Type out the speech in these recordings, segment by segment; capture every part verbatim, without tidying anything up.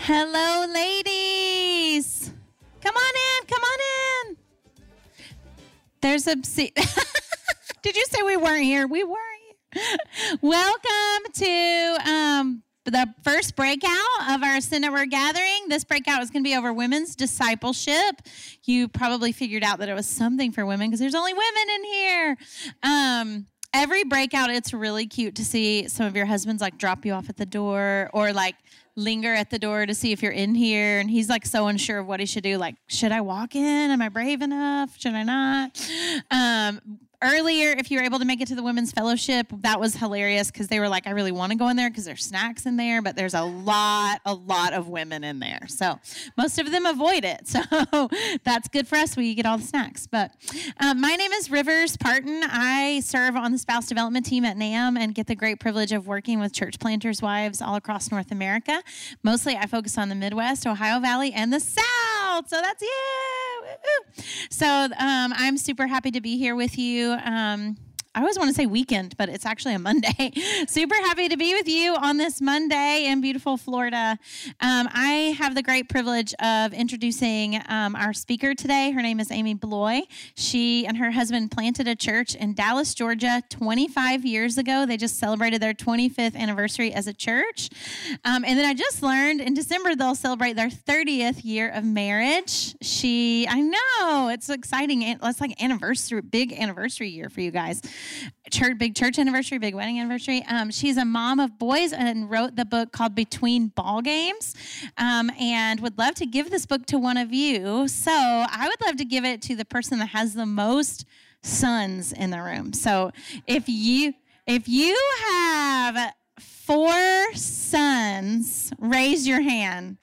Hello, ladies. Come on in. Come on in. There's a seat. Did you say we weren't here? We were here. Welcome to um, the first breakout of our Sin Network gathering. This breakout is going to be over women's discipleship. You probably figured out that it was something for women because there's only women in here. Um, every breakout, it's really cute to see some of your husbands like drop you off at the door or like linger at the door to see if you're in here. And he's like so unsure of what he should do. Like, should I walk in? Am I brave enough? Should I not? Um, Earlier, if you were able to make it to the women's fellowship, that was hilarious because they were like, I really want to go in there because there's snacks in there, but there's a lot, a lot of women in there. So most of them avoid it. So that's good for us. We get all the snacks. But um, my name is Rivers Parton. I serve on the spouse development team at NAM and get the great privilege of working with church planters' wives all across North America. Mostly I focus on the Midwest, Ohio Valley, and the South. So that's you. Woo-hoo. So um, I'm super happy to be here with you. Um, I always want to say weekend, but it's actually a Monday. Super happy to be with you on this Monday in beautiful Florida. Um, I have the great privilege of introducing um, our speaker today. Her name is Amy Bloy. She and her husband planted a church in Dallas, Georgia, twenty-five years ago. They just celebrated their twenty-fifth anniversary as a church. Um, and then I just learned in December they'll celebrate their thirtieth year of marriage. She, I know, it's exciting. It's like anniversary, big anniversary year for you guys. Church, big church anniversary, big wedding anniversary. Um, she's a mom of boys and wrote the book called Between Ball Games, um, and would love to give this book to one of you. So I would love to give it to the person that has the most sons in the room. So if you if you have four sons, raise your hand.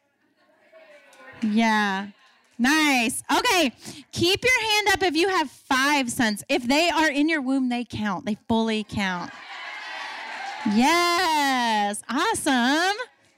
Yeah. Nice. Okay. Keep your hand up if you have five sons. If they are in your womb, they count. They fully count. Yes. Awesome.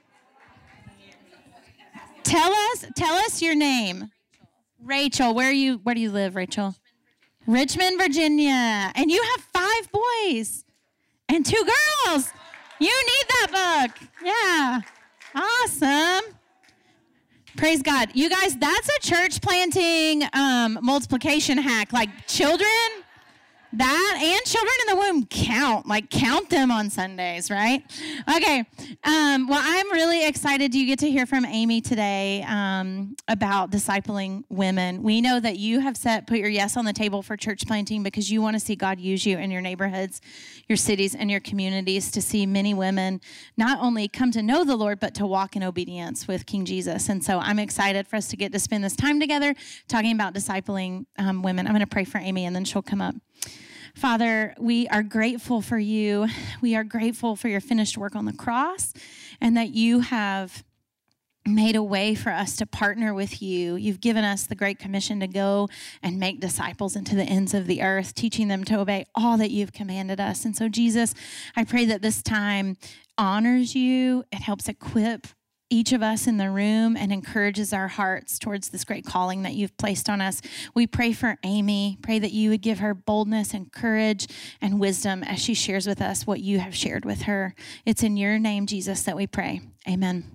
Tell us, tell us your name. Rachel. Where are you, where do you live, Rachel? Richmond, Virginia. And you have five boys and two girls. You need that book. Yeah. Awesome. Praise God. You guys, that's a church planting um, multiplication hack. Like children, that and children in the womb count. Like count them on Sundays, right? Okay. Um, well, I'm really excited you get to hear from Amy today um, about discipling women. We know that you have set, put your yes on the table for church planting because you want to see God use you in your neighborhoods, your cities, and your communities to see many women not only come to know the Lord, but to walk in obedience with King Jesus. And so I'm excited for us to get to spend this time together talking about discipling um, women. I'm going to pray for Amy, and then she'll come up. Father, we are grateful for you. We are grateful for your finished work on the cross and that you have made a way for us to partner with you. You've given us the great commission to go and make disciples into the ends of the earth, teaching them to obey all that you've commanded us. And so, Jesus, I pray that this time honors you. It helps equip each of us in the room and encourages our hearts towards this great calling that you've placed on us. We pray for Amy. Pray that you would give her boldness and courage and wisdom as she shares with us what you have shared with her. It's in your name, Jesus, that we pray. Amen.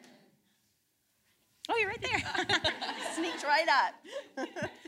Oh, you're right there. Sneaked right up.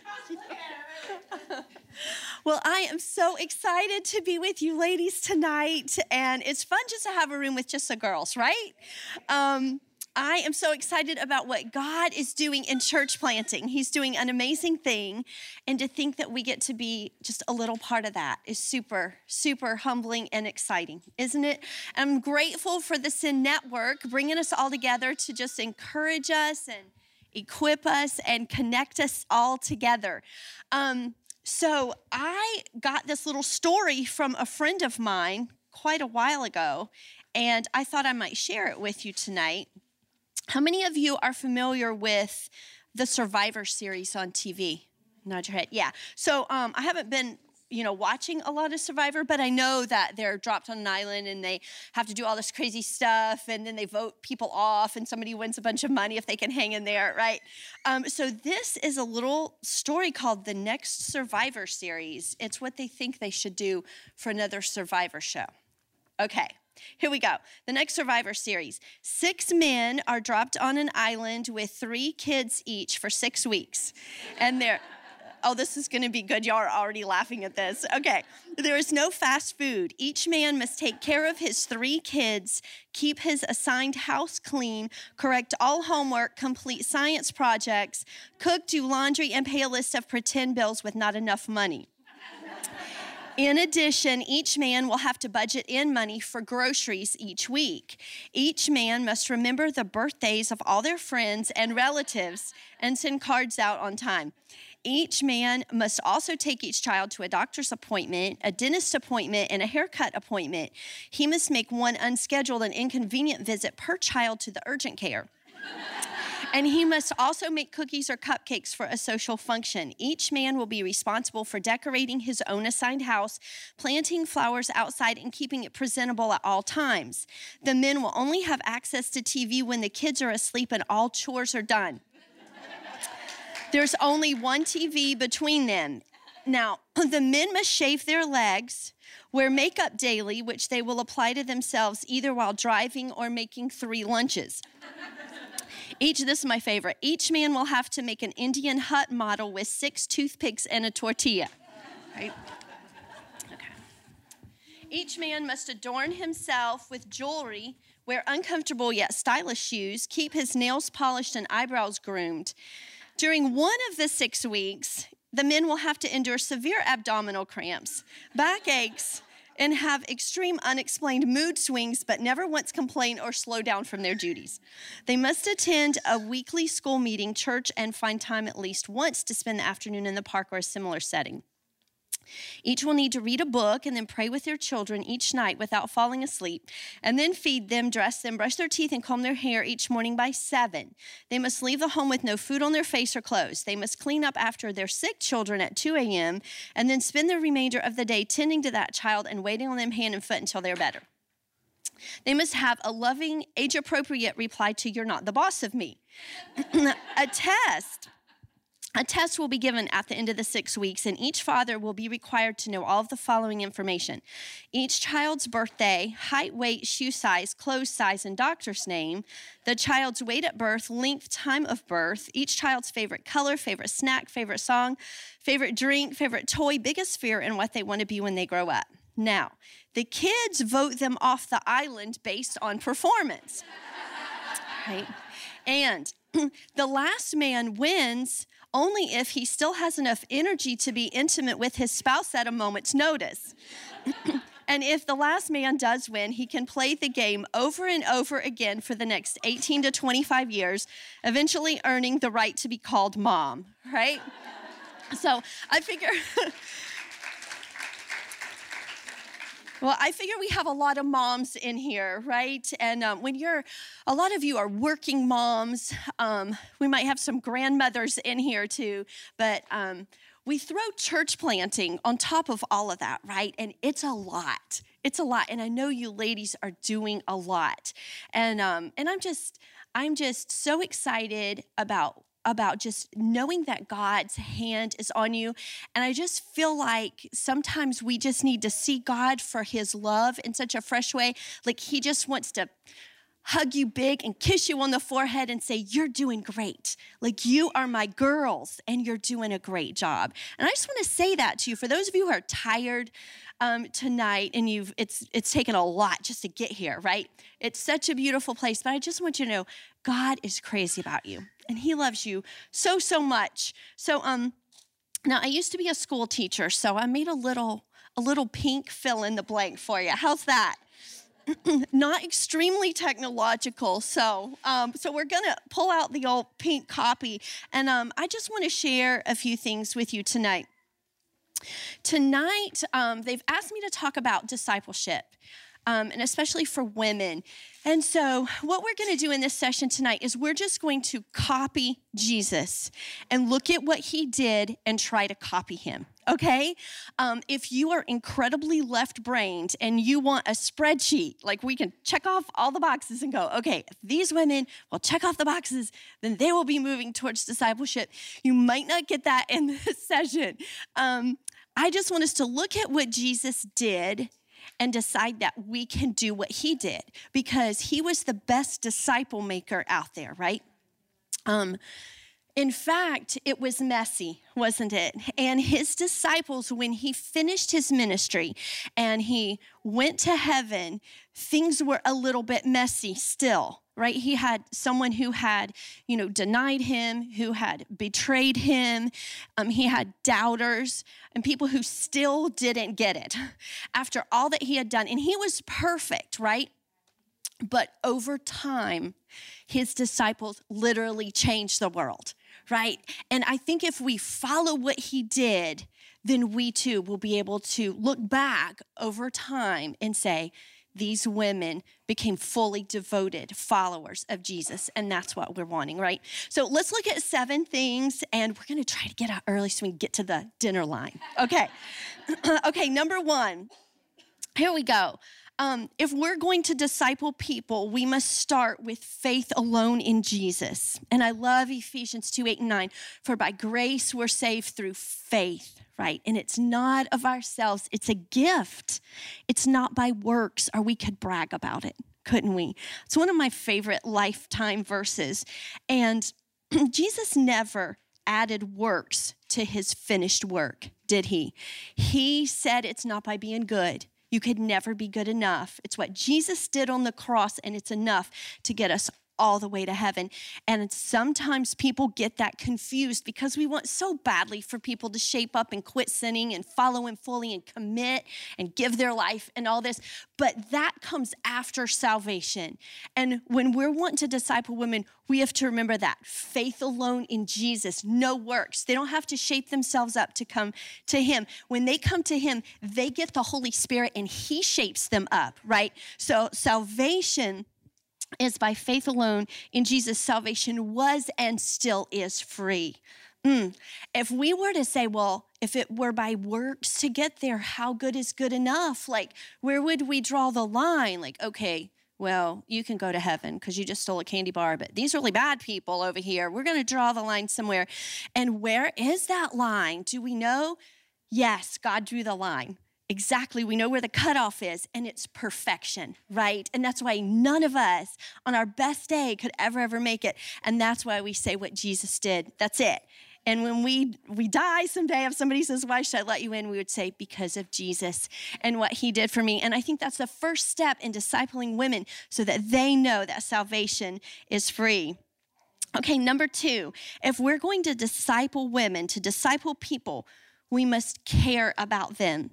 Well, I am so excited to be with you ladies tonight, and it's fun just to have a room with just the girls, right? Um, I am so excited about what God is doing in church planting. He's doing an amazing thing, and to think that we get to be just a little part of that is super, super humbling and exciting, isn't it? I'm grateful for the Sin Network bringing us all together to just encourage us and equip us and connect us all together. Um, so I got this little story from a friend of mine quite a while ago, and I thought I might share it with you tonight. How many of you are familiar with the Survivor series on T V? Nod your head. Yeah. So um, I haven't been, you know, watching a lot of Survivor, but I know that they're dropped on an island and they have to do all this crazy stuff, and then they vote people off, and somebody wins a bunch of money if they can hang in there, right? Um, so this is a little story called The Next Survivor Series. It's what they think they should do for another Survivor show. Okay. Here we go. The next Survivor series. Six men are dropped on an island with three kids each for six weeks. And they're, oh, this is going to be good. Y'all are already laughing at this. Okay. There is no fast food. Each man must take care of his three kids, keep his assigned house clean, correct all homework, complete science projects, cook, do laundry, and pay a list of pretend bills with not enough money. In addition, each man will have to budget in money for groceries each week. Each man must remember the birthdays of all their friends and relatives and send cards out on time. Each man must also take each child to a doctor's appointment, a dentist appointment, and a haircut appointment. He must make one unscheduled and inconvenient visit per child to the urgent care. And he must also make cookies or cupcakes for a social function. Each man will be responsible for decorating his own assigned house, planting flowers outside, and keeping it presentable at all times. The men will only have access to T V when the kids are asleep and all chores are done. There's only one T V between them. Now, the men must shave their legs, wear makeup daily, which they will apply to themselves either while driving or making three lunches. Each, this is my favorite, each man will have to make an Indian hut model with six toothpicks and a tortilla, right? Okay. Each man must adorn himself with jewelry, wear uncomfortable yet stylish shoes, keep his nails polished and eyebrows groomed. During one of the six weeks, the men will have to endure severe abdominal cramps, backaches, and have extreme unexplained mood swings, but never once complain or slow down from their duties. They must attend a weekly school meeting, church, and find time at least once to spend the afternoon in the park or a similar setting. Each will need to read a book and then pray with their children each night without falling asleep, and then feed them, dress them, brush their teeth, and comb their hair each morning by seven. They must leave the home with no food on their face or clothes. They must clean up after their sick children at two a.m. and then spend the remainder of the day tending to that child and waiting on them hand and foot until they're better. They must have a loving, age-appropriate reply to "You're not the boss of me." A test A test will be given at the end of the six weeks, and each father will be required to know all of the following information: each child's birthday, height, weight, shoe size, clothes size, and doctor's name, the child's weight at birth, length, time of birth, each child's favorite color, favorite snack, favorite song, favorite drink, favorite toy, biggest fear, and what they want to be when they grow up. Now, the kids vote them off the island based on performance, right? And the last man wins only if he still has enough energy to be intimate with his spouse at a moment's notice. And if the last man does win, he can play the game over and over again for the next eighteen to twenty-five years, eventually earning the right to be called mom, right? So I figure... Well, I figure we have a lot of moms in here, right? And um, when you're, a lot of you are working moms. Um, we might have some grandmothers in here too, but um, we throw church planting on top of all of that, right? And it's a lot. It's a lot. And I know you ladies are doing a lot. And um, and I'm just, I'm just so excited about about just knowing that God's hand is on you. And I just feel like sometimes we just need to see God for his love in such a fresh way. Like he just wants to hug you big and kiss you on the forehead and say, "You're doing great. Like you are my girls and you're doing a great job." And I just want to say that to you. For those of you who are tired um, tonight and you've it's it's taken a lot just to get here, right? It's such a beautiful place, but I just want you to know God is crazy about you. And he loves you so, so much. So um, now I used to be a school teacher, so I made a little a little pink fill in the blank for you. How's that? Not extremely technological, so um, so we're gonna pull out the old pink copy, and um, I just want to share a few things with you tonight. Tonight, um, they've asked me to talk about discipleship. Um, and especially for women. And so what we're going to do in this session tonight is we're just going to copy Jesus and look at what he did and try to copy him, okay? Um, if you are incredibly left-brained and you want a spreadsheet, like we can check off all the boxes and go, okay, if these women will check off the boxes, then they will be moving towards discipleship. You might not get that in this session. Um, I just want us to look at what Jesus did and decide that we can do what he did, because he was the best disciple maker out there, right? Um, in fact, it was messy, wasn't it? And his disciples, when he finished his ministry and he went to heaven, things were a little bit messy still, right? He had someone who had, you know, denied him, who had betrayed him. Um, he had doubters and people who still didn't get it after all that he had done. And he was perfect, right? But over time, his disciples literally changed the world, right? And I think if we follow what he did, then we too will be able to look back over time and say, these women became fully devoted followers of Jesus, and that's what we're wanting, right? So let's look at seven things, and we're gonna try to get out early so we can get to the dinner line. Okay, okay, number one, here we go. Um, if we're going to disciple people, we must start with faith alone in Jesus. And I love Ephesians two, eight, and nine. For by grace we're saved through faith, right? And it's not of ourselves. It's a gift. It's not by works, or we could brag about it, couldn't we? It's one of my favorite lifetime verses. And Jesus never added works to his finished work, did he? He said it's not by being good. You could never be good enough. It's what Jesus did on the cross, and it's enough to get us all the way to heaven. And sometimes people get that confused because we want so badly for people to shape up and quit sinning and follow him fully and commit and give their life and all this. But that comes after salvation. And when we're wanting to disciple women, we have to remember that faith alone in Jesus, no works. They don't have to shape themselves up to come to him. When they come to him, they get the Holy Spirit and he shapes them up, right? So salvation is by faith alone in Jesus. Salvation was and still is free. Mm. If we were to say, well, if it were by works to get there, how good is good enough? Like, where would we draw the line? Like, okay, well, you can go to heaven because you just stole a candy bar, but these really bad people over here, we're going to draw the line somewhere. And where is that line? Do we know? Yes, God drew the line. Exactly, we know where the cutoff is, and it's perfection, right? And that's why none of us on our best day could ever, ever make it. And that's why we say what Jesus did. That's it. And when we we die someday, if somebody says, why should I let you in? We would say, because of Jesus and what he did for me. And I think that's the first step in discipling women so that they know that salvation is free. Okay, number two, if we're going to disciple women, to disciple people, we must care about them.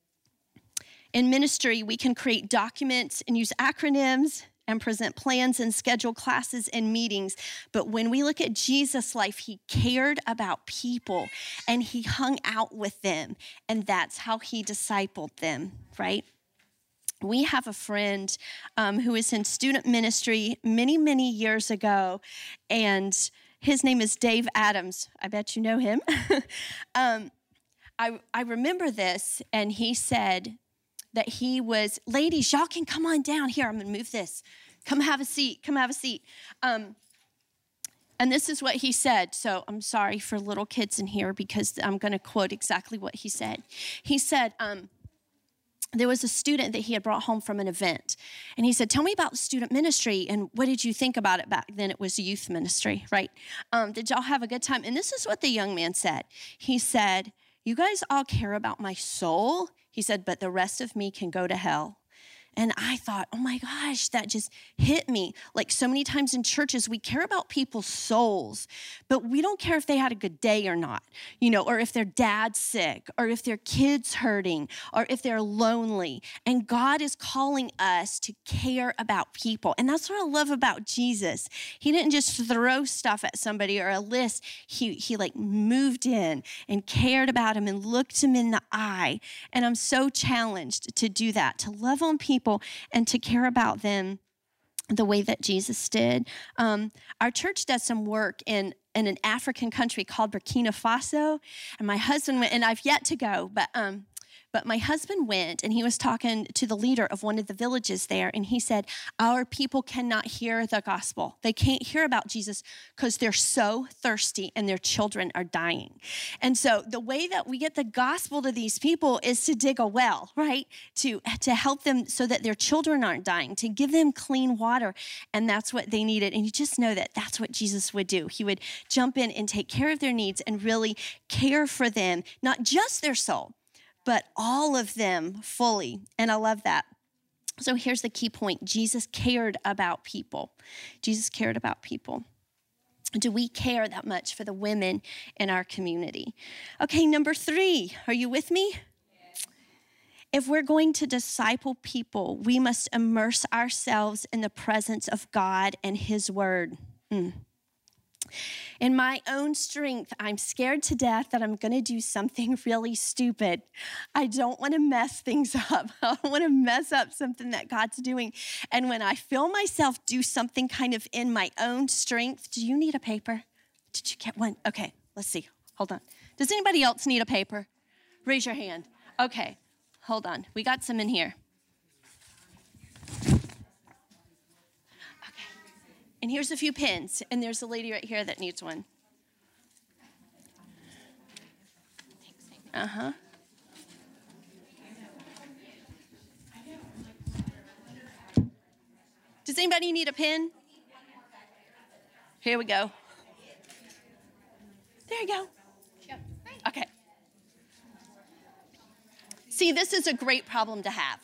In ministry, we can create documents and use acronyms and present plans and schedule classes and meetings. But when we look at Jesus' life, he cared about people and he hung out with them. And that's how he discipled them, right? We have a friend um, who was in student ministry many, many years ago. And his name is Dave Adams. I bet you know him. um, I, I remember this, and he said, that he was, ladies, y'all can come on down here. I'm gonna move this. Come have a seat, come have a seat. Um, and this is what he said. So I'm sorry for little kids in here because I'm gonna quote exactly what he said. He said, um, there was a student that he had brought home from an event. And he said, tell me about student ministry and what did you think about it back then? It was youth ministry, right? Um, did y'all have a good time? And this is what the young man said. He said, you guys all care about my soul. He said, but the rest of me can go to hell. And I thought, oh my gosh, that just hit me. Like so many times in churches, we care about people's souls, but we don't care if they had a good day or not, you know, or if their dad's sick, or if their kid's hurting, or if they're lonely. And God is calling us to care about people. And that's what I love about Jesus. He didn't just throw stuff at somebody or a list. He, he like moved in and cared about him and looked him in the eye. And I'm so challenged to do that, to love on people and to care about them the way that Jesus did. Um, our church does some work in, in an African country called Burkina Faso, and my husband went, and I've yet to go, but um, But my husband went and he was talking to the leader of one of the villages there. And he said, our people cannot hear the gospel. They can't hear about Jesus because they're so thirsty and their children are dying. And so the way that we get the gospel to these people is to dig a well, right? To, to help them so that their children aren't dying, to give them clean water. And that's what they needed. And you just know that that's what Jesus would do. He would jump in and take care of their needs and really care for them, not just their soul, but all of them fully. And I love that. So here's the key point. Jesus cared about people. Jesus cared about people. Do we care that much for the women in our community? Okay, number three, are you with me? If we're going to disciple people, we must immerse ourselves in the presence of God and his word. Mm. In my own strength, I'm scared to death that I'm going to do something really stupid. I don't want to mess things up. I don't want to mess up something that God's doing. And when I feel myself do something kind of in my own strength, do you need a paper? Did you get one? Okay, let's see. Hold on. Does anybody else need a paper? Raise your hand. Okay, hold on. We got some in here. And here's a few pins, and there's a lady right here that needs one. Uh-huh. Does anybody need a pin? Here we go. There you go. Okay. See, this is a great problem to have.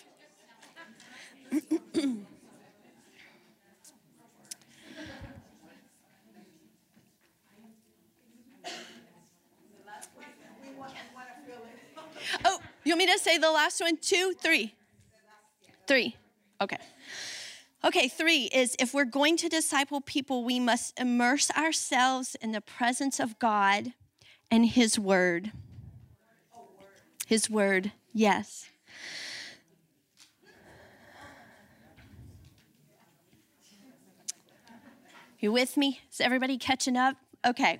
Oh, you want me to say the last one? Two, three? Three. Okay. Okay, three is if we're going to disciple people, we must immerse ourselves in the presence of God and his word. His word, yes. You with me? Is everybody catching up? Okay.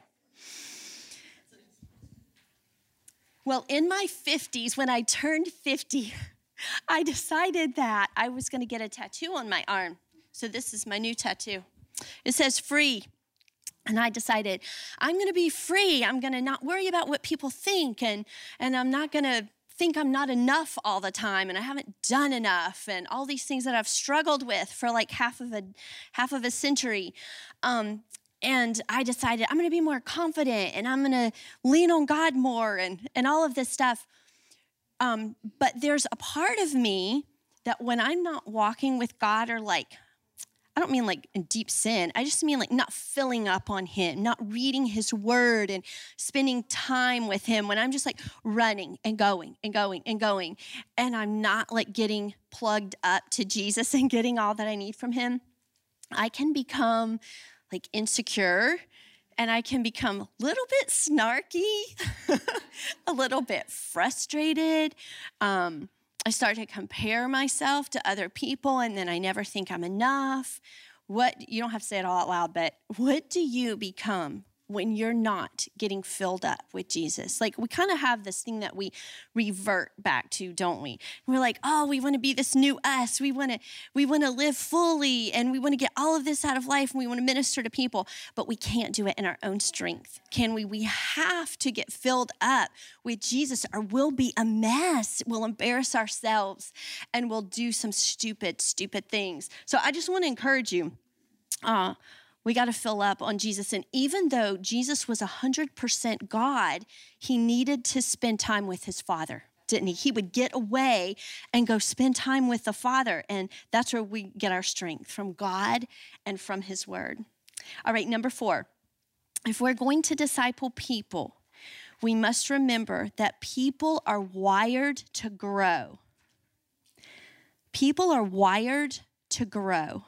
Well, in my fifties, when I turned fifty, I decided that I was going to get a tattoo on my arm. So this is my new tattoo. It says free. And I decided I'm going to be free. I'm going to not worry about what people think. And, and I'm not going to think I'm not enough all the time. And I haven't done enough. And all these things that I've struggled with for like half of a, half of a century. Um, And I decided I'm going to be more confident and I'm going to lean on God more and, and all of this stuff. Um, but there's a part of me that when I'm not walking with God or like, I don't mean like in deep sin. I just mean like not filling up on him, not reading his word and spending time with him when I'm just like running and going and going and going. And I'm not like getting plugged up to Jesus and getting all that I need from him. I can become like insecure, and I can become a little bit snarky, a little bit frustrated. Um, I start to compare myself to other people, and then I never think I'm enough. What, you don't have to say it all out loud, but what do you become when you're not getting filled up with Jesus? Like we kind of have this thing that we revert back to, don't we? And we're like, oh, we want to be this new us. We want to we want to live fully and we want to get all of this out of life and we want to minister to people, but we can't do it in our own strength. Can we? We have to get filled up with Jesus or we'll be a mess. We'll embarrass ourselves and we'll do some stupid, stupid things. So I just want to encourage you. Uh, We got to fill up on Jesus. And even though Jesus was one hundred percent God, he needed to spend time with his Father, didn't he? He would get away and go spend time with the Father. And that's where we get our strength, from God and from his word. All right, number four. If we're going to disciple people, we must remember that people are wired to grow. People are wired to grow.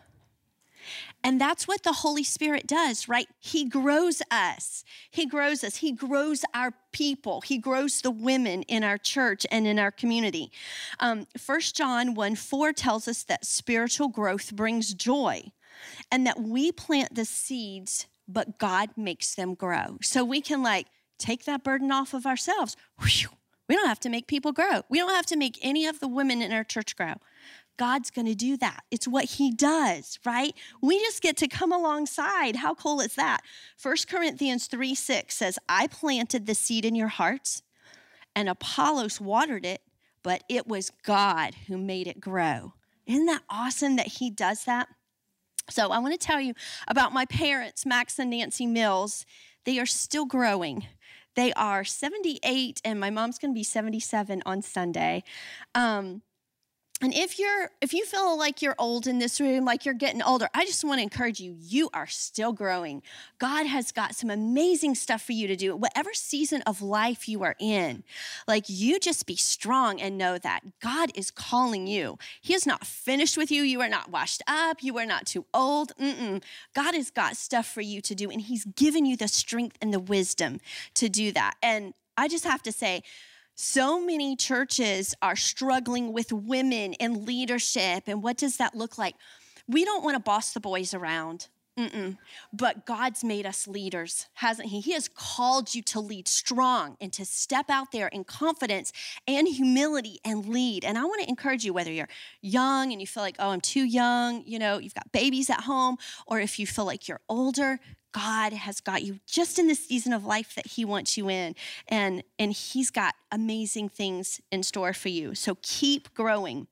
And that's what the Holy Spirit does, right? He grows us. He grows us. He grows our people. He grows the women in our church and in our community. Um, First John one four tells us that spiritual growth brings joy and that we plant the seeds, but God makes them grow. So we can like take that burden off of ourselves. Whew, We don't have to make people grow. We don't have to make any of the women in our church grow. God's going to do that. It's what he does, right? We just get to come alongside. How cool is that? First Corinthians three six says, I planted the seed in your hearts, and Apollos watered it, but it was God who made it grow. Isn't that awesome that he does that? So I want to tell you about my parents, Max and Nancy Mills. They are still growing. They are seventy-eight, and my mom's going to be seventy-seven on Sunday. Um, And if you're, if you feel like you're old in this room, like you're getting older, I just want to encourage you, you are still growing. God has got some amazing stuff for you to do, whatever season of life you are in. Like, you just be strong and know that God is calling you. He is not finished with you. You are not washed up. You are not too old. Mm-mm. God has got stuff for you to do, and he's given you the strength and the wisdom to do that. And I just have to say, so many churches are struggling with women in leadership, and what does that look like? We don't want to boss the boys around, Mm-mm. but God's made us leaders, hasn't he? He has called you to lead strong and to step out there in confidence and humility and lead. And I want to encourage you, whether you're young and you feel like, oh, I'm too young, you know, you've got babies at home, or if you feel like you're older, God has got you just in the season of life that he wants you in, and, and he's got amazing things in store for you. So keep growing.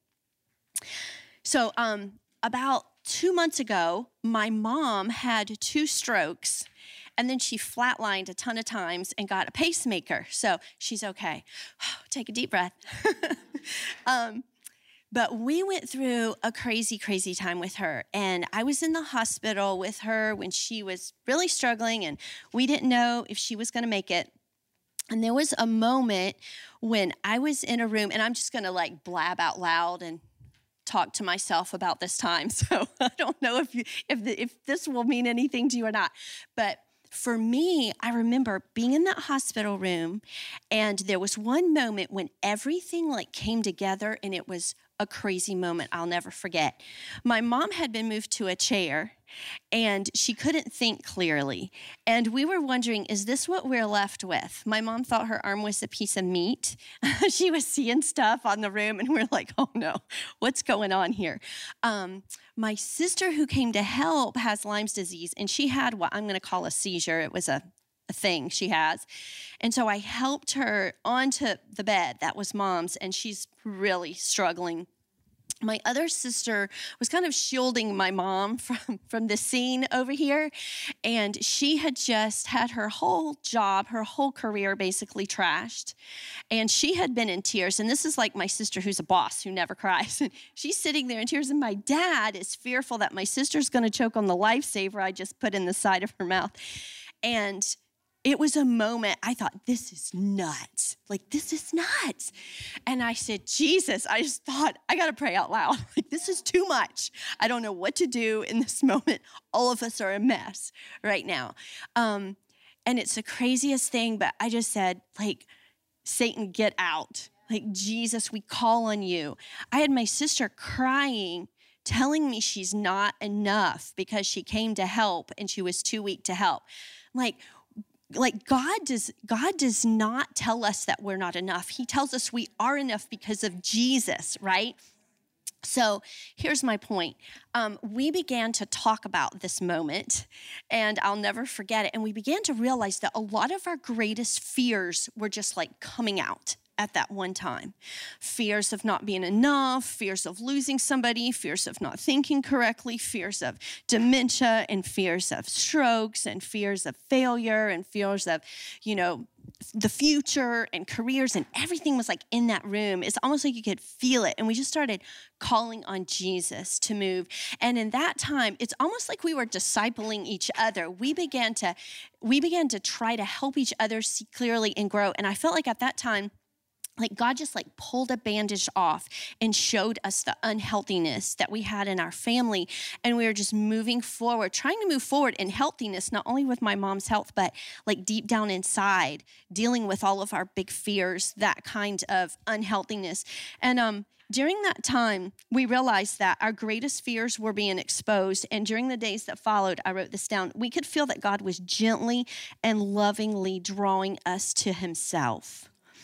So um, about two months ago, my mom had two strokes, and then she flatlined a ton of times and got a pacemaker. So she's okay. Take a deep breath. um, But we went through a crazy, crazy time with her. And I was in the hospital with her when she was really struggling, and we didn't know if she was going to make it. And there was a moment when I was in a room, and I'm just going to like blab out loud and talk to myself about this time. So I don't know if you, if the, if this will mean anything to you or not. But for me, I remember being in that hospital room, and there was one moment when everything like came together, and it was a crazy moment I'll never forget. My mom had been moved to a chair, and she couldn't think clearly. And we were wondering, is this what we're left with? My mom thought her arm was a piece of meat. She was seeing stuff on the room, and we're like, oh no, what's going on here? Um, my sister who came to help has Lyme's disease, and she had what I'm going to call a seizure. It was a a thing she has. And so I helped her onto the bed. That was mom's, and she's really struggling. My other sister was kind of shielding my mom from, from the scene over here, and she had just had her whole job, her whole career basically trashed, and she had been in tears. And this is like my sister who's a boss who never cries. And she's sitting there in tears, and my dad is fearful that my sister's going to choke on the lifesaver I just put in the side of her mouth. And it was a moment I thought, this is nuts. Like, this is nuts. And I said, Jesus, I just thought, I got to pray out loud. Like, this is too much. I don't know what to do in this moment. All of us are a mess right now. Um, and it's the craziest thing, but I just said, like, Satan, get out. Like, Jesus, we call on you. I had my sister crying, telling me she's not enough because she came to help and she was too weak to help. Like, Like God does, God does not tell us that we're not enough. He tells us we are enough because of Jesus, right? So here's my point. Um, we began to talk about this moment, and I'll never forget it. And we began to realize that a lot of our greatest fears were just like coming out at that one time. Fears of not being enough, fears of losing somebody, fears of not thinking correctly, fears of dementia, and fears of strokes, and fears of failure, and fears of, you know, the future and careers, and everything was like in that room. It's almost like you could feel it. And we just started calling on Jesus to move. And in that time, it's almost like we were discipling each other. We began to, we began to try to help each other see clearly and grow. And I felt like at that time, like God just like pulled a bandage off and showed us the unhealthiness that we had in our family. And we were just moving forward, trying to move forward in healthiness, not only with my mom's health, but like deep down inside, dealing with all of our big fears, that kind of unhealthiness. And um, during that time, we realized that our greatest fears were being exposed. And during the days that followed, I wrote this down, we could feel that God was gently and lovingly drawing us to himself.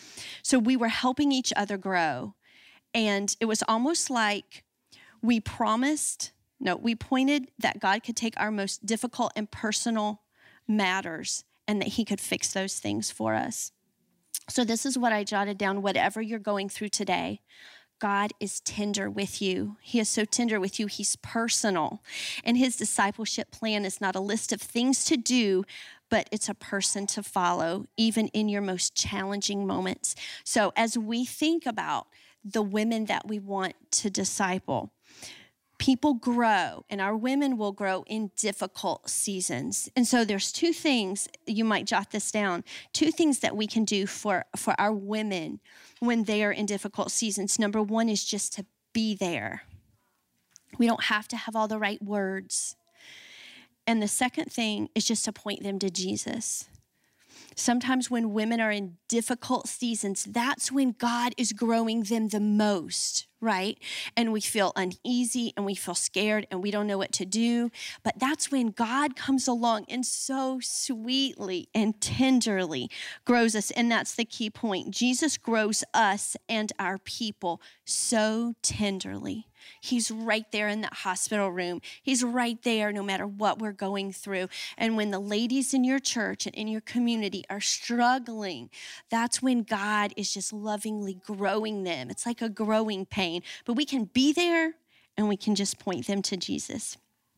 So we were helping each other grow. And it was almost like we promised, no, we pointed that God could take our most difficult and personal matters and that he could fix those things for us. So this is what I jotted down. Whatever you're going through today, God is tender with you. He is so tender with you. He's personal. And his discipleship plan is not a list of things to do, but it's a person to follow, even in your most challenging moments. So as we think about the women that we want to disciple, people grow, and our women will grow in difficult seasons. And so there's two things, you might jot this down, two things that we can do for, for our women when they are in difficult seasons. Number one is just to be there. We don't have to have all the right words. And the second thing is just to point them to Jesus. Sometimes when women are in difficult seasons, that's when God is growing them the most, right? And we feel uneasy and we feel scared and we don't know what to do. But that's when God comes along and so sweetly and tenderly grows us. And that's the key point. Jesus grows us and our people so tenderly. He's right there in that hospital room. He's right there no matter what we're going through. And when the ladies in your church and in your community are struggling, that's when God is just lovingly growing them. It's like a growing pain. But we can be there and we can just point them to Jesus.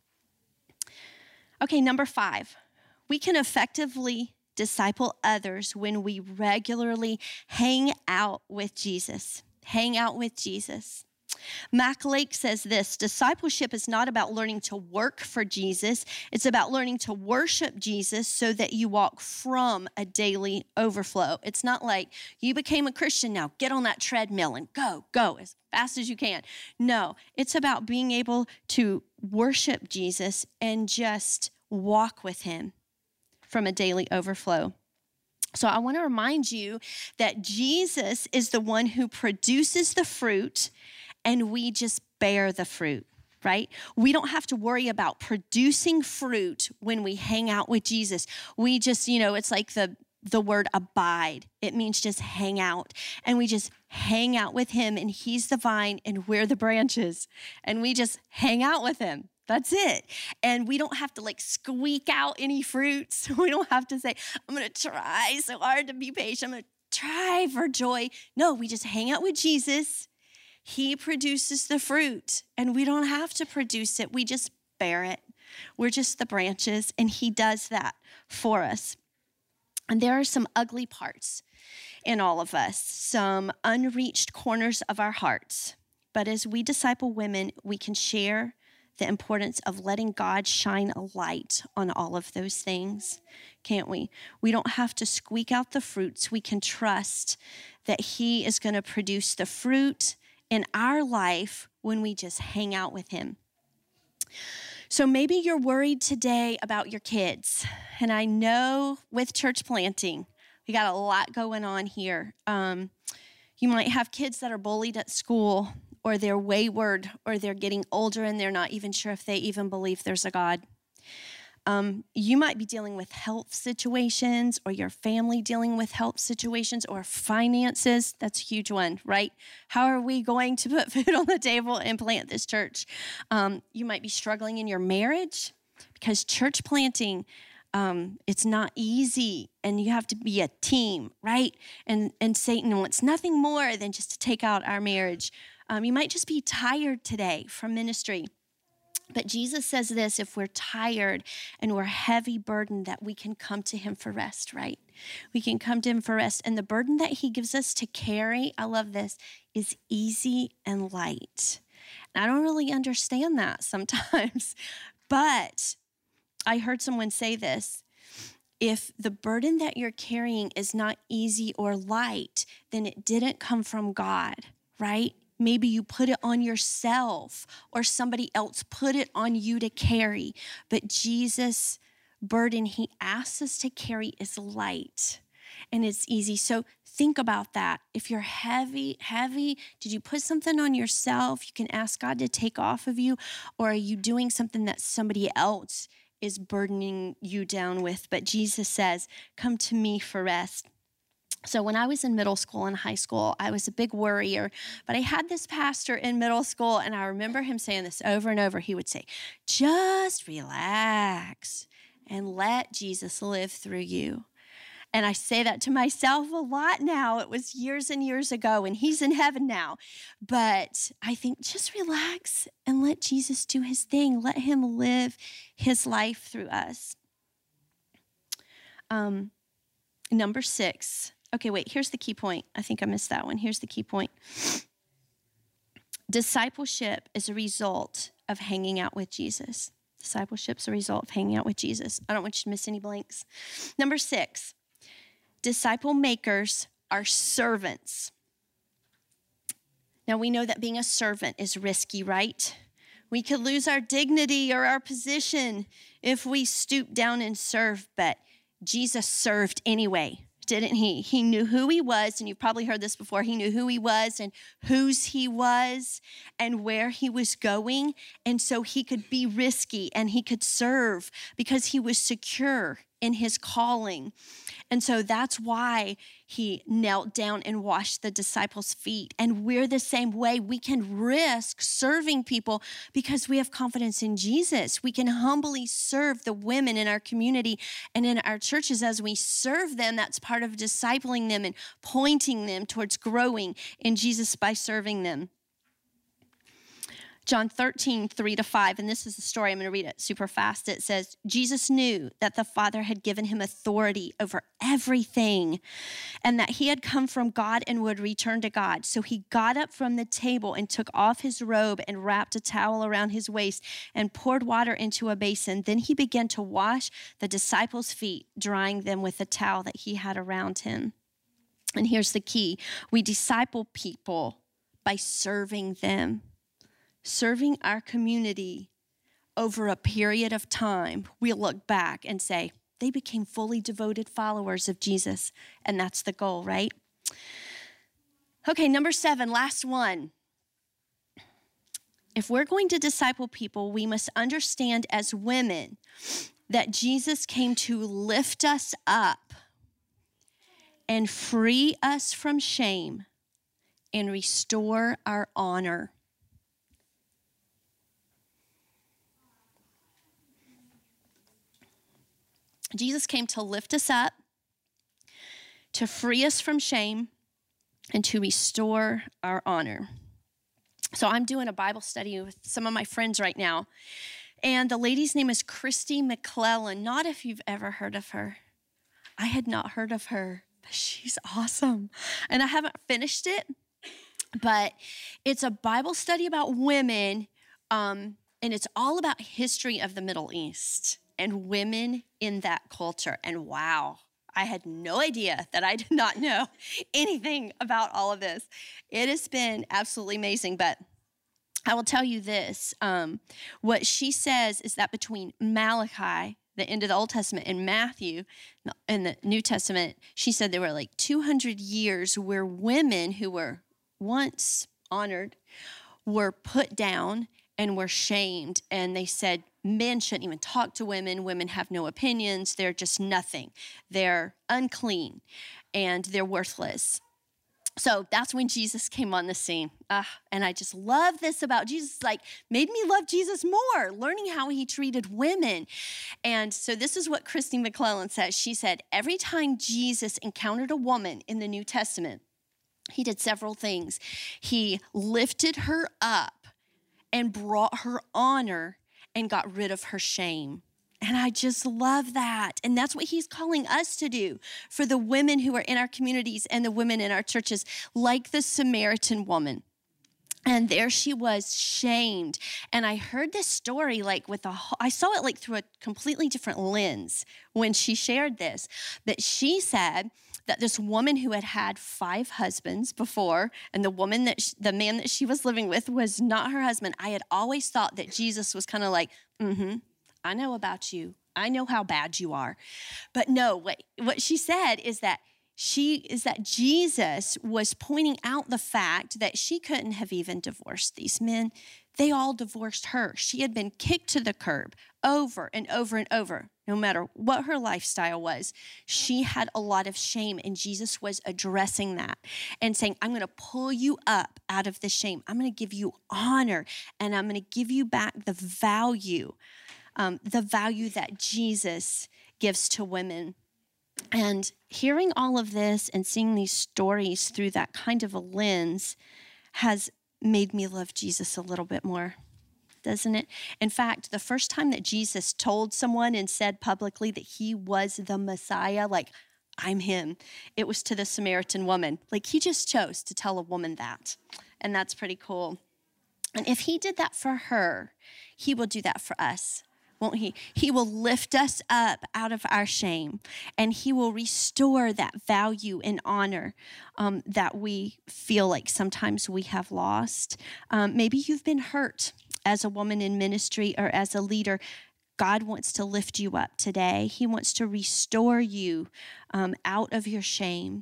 Okay, number five, we can effectively disciple others when we regularly hang out with Jesus. Hang out with Jesus. Mac Lake says this: discipleship is not about learning to work for Jesus. It's about learning to worship Jesus so that you walk from a daily overflow. It's not like you became a Christian, now get on that treadmill and go, go as fast as you can. No, it's about being able to worship Jesus and just walk with him from a daily overflow. So I want to remind you that Jesus is the one who produces the fruit, and we just bear the fruit, right? We don't have to worry about producing fruit when we hang out with Jesus. We just, you know, it's like the, the word abide. It means just hang out. And we just hang out with him, and he's the vine and we're the branches. And we just hang out with him. That's it. And we don't have to like squeak out any fruits. We don't have to say, I'm going to try so hard to be patient. I'm going to try for joy. No, we just hang out with Jesus. He produces the fruit, and we don't have to produce it. We just bear it. We're just the branches, and he does that for us. And there are some ugly parts in all of us, some unreached corners of our hearts. But as we disciple women, we can share the importance of letting God shine a light on all of those things, can't we? We don't have to squeak out the fruits. We can trust that he is going to produce the fruit in our life when we just hang out with him. So maybe you're worried today about your kids. And I know with church planting, we got a lot going on here. Um, you might have kids that are bullied at school, or they're wayward, or they're getting older and they're not even sure if they even believe there's a God. Um, you might be dealing with health situations, or your family dealing with health situations, or finances. That's a huge one, right? How are we going to put food on the table and plant this church? Um, you might be struggling in your marriage, because church planting, um, it's not easy, and you have to be a team, right? And, and Satan wants nothing more than just to take out our marriage. Um, you might just be tired today from ministry. But Jesus says this: if we're tired and we're heavy burdened, that we can come to him for rest, right? We can come to him for rest. And the burden that he gives us to carry, I love this, is easy and light. And I don't really understand that sometimes, but I heard someone say this: if the burden that you're carrying is not easy or light, then it didn't come from God, right? Maybe you put it on yourself, or somebody else put it on you to carry. But Jesus' burden he asks us to carry is light, and it's easy. So think about that. If you're heavy, heavy, did you put something on yourself you can ask God to take off of you? Or are you doing something that somebody else is burdening you down with? But Jesus says, come to me for rest. So when I was in middle school and high school, I was a big worrier, but I had this pastor in middle school, and I remember him saying this over and over. He would say, just relax and let Jesus live through you. And I say that to myself a lot now. It was years and years ago, and he's in heaven now. But I think just relax and let Jesus do his thing. Let him live his life through us. Um, number six. Okay, wait, here's the key point. I think I missed that one. Here's the key point. Discipleship is a result of hanging out with Jesus. Discipleship is a result of hanging out with Jesus. I don't want you to miss any blanks. Number six, disciple makers are servants. Now, we know that being a servant is risky, right? We could lose our dignity or our position if we stoop down and serve, but Jesus served anyway. Didn't he? He knew who he was, and you've probably heard this before. He knew who he was and whose he was and where he was going. And so he could be risky and he could serve because he was secure in his calling. And so that's why he knelt down and washed the disciples' feet. And we're the same way. We can risk serving people because we have confidence in Jesus. We can humbly serve the women in our community and in our churches. As we serve them, that's part of discipling them and pointing them towards growing in Jesus by serving them. John thirteen, three to five, and this is the story. I'm going to read it super fast. It says, Jesus knew that the Father had given him authority over everything and that he had come from God and would return to God. So he got up from the table and took off his robe and wrapped a towel around his waist and poured water into a basin. Then he began to wash the disciples' feet, drying them with the towel that he had around him. And here's the key. We disciple people by serving them. Serving our community over a period of time, we'll look back and say, they became fully devoted followers of Jesus. And that's the goal, right? Okay, number seven, last one. If we're going to disciple people, we must understand as women that Jesus came to lift us up and free us from shame and restore our honor. Jesus came to lift us up, to free us from shame, and to restore our honor. So I'm doing a Bible study with some of my friends right now, and the lady's name is Christy McClellan. Not if you've ever heard of her. I had not heard of her, but she's awesome. And I haven't finished it, but it's a Bible study about women, um, and it's all about history of the Middle East and women in that culture. And wow, I had no idea that I did not know anything about all of this. It has been absolutely amazing, but I will tell you this. Um, what she says is that between Malachi, the end of the Old Testament, and Matthew in the New Testament, she said there were like two hundred years where women who were once honored were put down and were shamed. And they said, men shouldn't even talk to women. Women have no opinions. They're just nothing. They're unclean and they're worthless. So that's when Jesus came on the scene. Uh, and I just love this about Jesus. Like, made me love Jesus more, learning how he treated women. And so this is what Christy McClellan says. She said, every time Jesus encountered a woman in the New Testament, he did several things. He lifted her up and brought her honor and got rid of her shame. And I just love that. And that's what he's calling us to do for the women who are in our communities and the women in our churches, like the Samaritan woman. And there she was, shamed. And I heard this story like with a, I saw it like through a completely different lens when she shared this. But she said that this woman who had had five husbands before, and the woman that, she, the man that she was living with was not her husband. I had always thought that Jesus was kind of like, mm-hmm, I know about you. I know how bad you are. But no, what, what she said is that she is that Jesus was pointing out the fact that she couldn't have even divorced these men. They all divorced her. She had been kicked to the curb over and over and over, no matter what her lifestyle was. She had a lot of shame, and Jesus was addressing that and saying, I'm going to pull you up out of the shame. I'm going to give you honor, and I'm going to give you back the value, um, the value that Jesus gives to women. And hearing all of this and seeing these stories through that kind of a lens has made me love Jesus a little bit more, doesn't it? In fact, the first time that Jesus told someone and said publicly that he was the Messiah, like, I'm him, it was to the Samaritan woman. Like, he just chose to tell a woman that. And that's pretty cool. And if he did that for her, he will do that for us. Won't he? He will lift us up out of our shame, and he will restore that value and honor um, that we feel like sometimes we have lost. Um, maybe you've been hurt as a woman in ministry or as a leader. God wants to lift you up today. He wants to restore you um, out of your shame.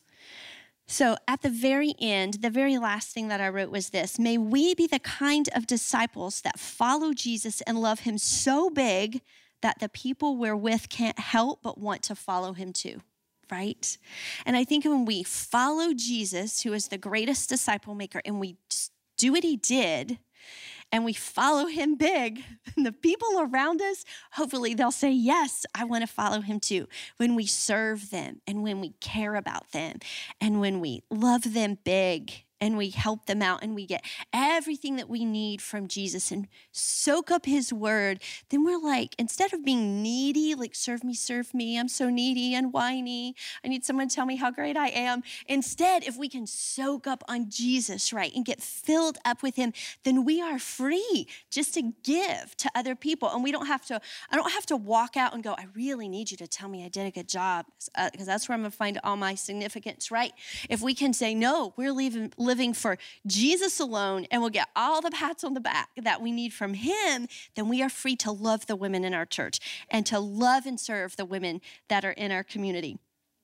So at the very end, the very last thing that I wrote was this: may we be the kind of disciples that follow Jesus and love him so big that the people we're with can't help but want to follow him too, right? And I think when we follow Jesus, who is the greatest disciple maker, and we do what he did, and we follow him big, and the people around us, hopefully they'll say, yes, I want to follow him too. When we serve them, and when we care about them, and when we love them big, and we help them out, and we get everything that we need from Jesus and soak up his word, then we're like, instead of being needy, like serve me, serve me, I'm so needy and whiny, I need someone to tell me how great I am. Instead, if we can soak up on Jesus, right, and get filled up with him, then we are free just to give to other people. And we don't have to, I don't have to walk out and go, I really need you to tell me I did a good job, because uh, that's where I'm gonna find all my significance, right? If we can say, no, we're leaving, living for Jesus alone, and we'll get all the pats on the back that we need from him, then we are free to love the women in our church and to love and serve the women that are in our community.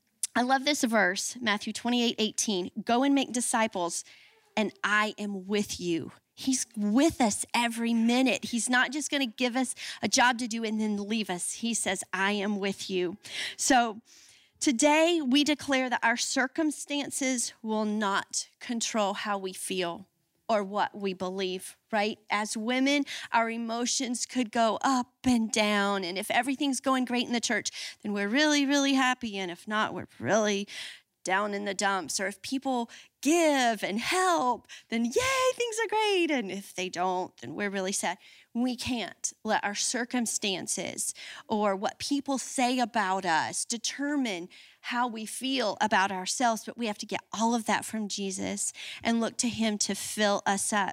I love this verse, Matthew twenty-eight eighteen. Go and make disciples, and I am with you. He's with us every minute. He's not just going to give us a job to do and then leave us. He says, I am with you. So today, we declare that our circumstances will not control how we feel or what we believe, right? As women, our emotions could go up and down. And if everything's going great in the church, then we're really, really happy. And if not, we're really down in the dumps. Or if people give and help, then yay, things are great. And if they don't, then we're really sad. We can't let our circumstances or what people say about us determine how we feel about ourselves, but we have to get all of that from Jesus and look to him to fill us up.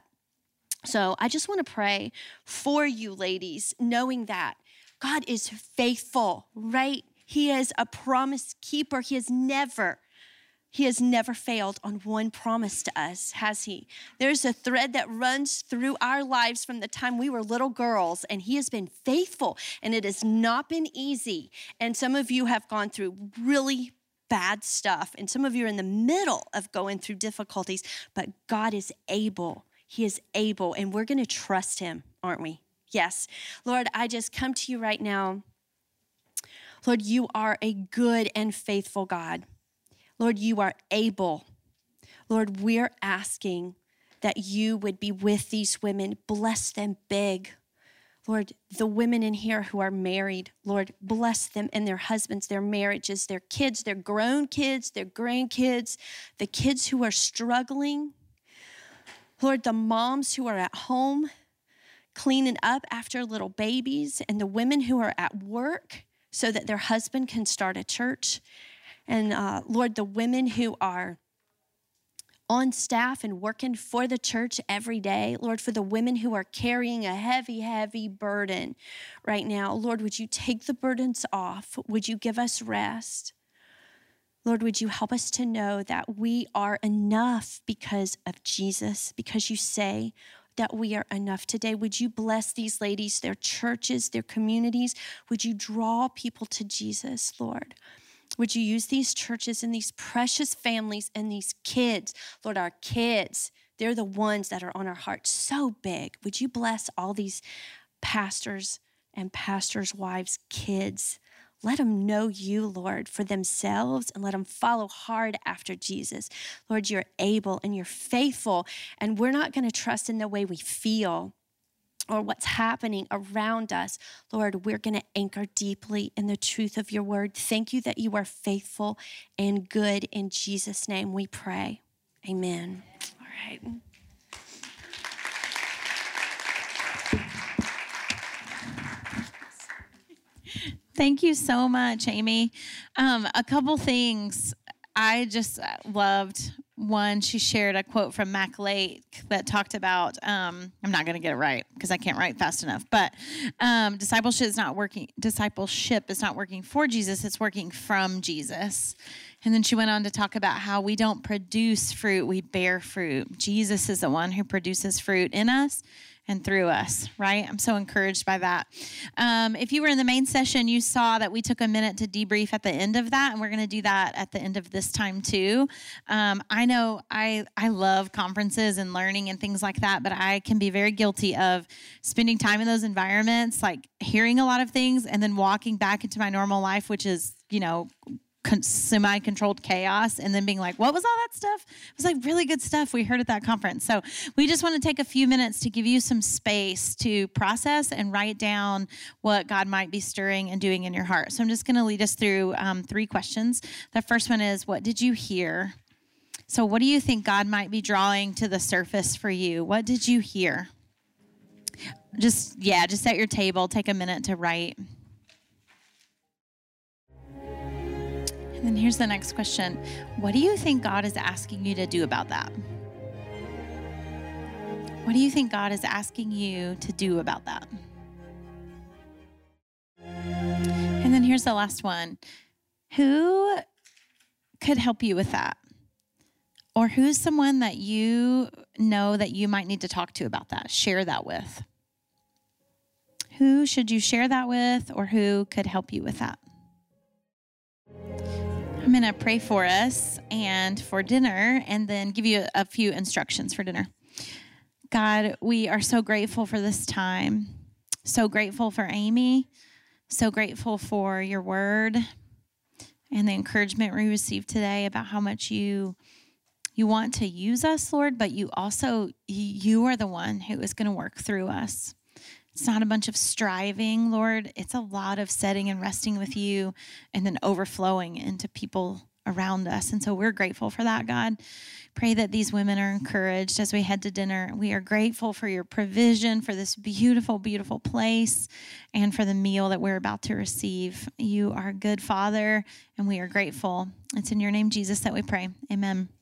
So I just want to pray for you ladies, knowing that God is faithful, right? He is a promise keeper. He has never He has never failed on one promise to us, has he? There's a thread that runs through our lives from the time we were little girls, and he has been faithful, and it has not been easy. And some of you have gone through really bad stuff, and some of you are in the middle of going through difficulties, but God is able. He is able, and we're going to trust him, aren't we? Yes. Lord, I just come to you right now. Lord, you are a good and faithful God. Lord, you are able. Lord, we're asking that you would be with these women. Bless them big. Lord, the women in here who are married, Lord, bless them and their husbands, their marriages, their kids, their grown kids, their grandkids, the kids who are struggling. Lord, the moms who are at home cleaning up after little babies, and the women who are at work so that their husband can start a church. And uh, Lord, the women who are on staff and working for the church every day, Lord, for the women who are carrying a heavy, heavy burden right now, Lord, would you take the burdens off? Would you give us rest? Lord, would you help us to know that we are enough because of Jesus, because you say that we are enough today. Would you bless these ladies, their churches, their communities? Would you draw people to Jesus, Lord? Would you use these churches and these precious families and these kids? Lord, our kids, they're the ones that are on our hearts so big. Would you bless all these pastors and pastors' wives' kids? Let them know you, Lord, for themselves, and let them follow hard after Jesus. Lord, you're able and you're faithful, and we're not going to trust in the way we feel or what's happening around us. Lord, we're going to anchor deeply in the truth of your word. Thank you that you are faithful and good. In Jesus' name we pray. Amen. All right. Thank you so much, Amy. Um, a couple things I just loved. One, she shared a quote from Mac Lake that talked about, um, I'm not going to get it right because I can't write fast enough, but um, discipleship is not working. Discipleship is not working for Jesus. It's working from Jesus. And then she went on to talk about how we don't produce fruit, we bear fruit. Jesus is the one who produces fruit in us and through us, right? I'm so encouraged by that. Um, if you were in the main session, you saw that we took a minute to debrief at the end of that, and we're going to do that at the end of this time too. Um, I know I I love conferences and learning and things like that, but I can be very guilty of spending time in those environments, like hearing a lot of things and then walking back into my normal life, which is, you know, semi-controlled chaos, and then being like, what was all that stuff? It was like really good stuff we heard at that conference. So we just want to take a few minutes to give you some space to process and write down what God might be stirring and doing in your heart. So I'm just going to lead us through um, three questions. The first one is, what did you hear? So what do you think God might be drawing to the surface for you? What did you hear? Just, yeah, just at your table, take a minute to write. And then here's the next question. What do you think God is asking you to do about that? What do you think God is asking you to do about that? And then here's the last one. Who could help you with that? Or who's someone that you know that you might need to talk to about that? Share that with. Who should you share that with, or who could help you with that? I'm going to pray for us and for dinner, and then give you a few instructions for dinner. God, we are so grateful for this time. So grateful for Amy. So grateful for your word and the encouragement we received today about how much you you want to use us, Lord, but you also, you are the one who is going to work through us. It's not a bunch of striving, Lord. It's a lot of setting and resting with you and then overflowing into people around us. And so we're grateful for that, God. Pray that these women are encouraged as we head to dinner. We are grateful for your provision, for this beautiful, beautiful place, and for the meal that we're about to receive. You are a good Father, and we are grateful. It's in your name, Jesus, that we pray. Amen.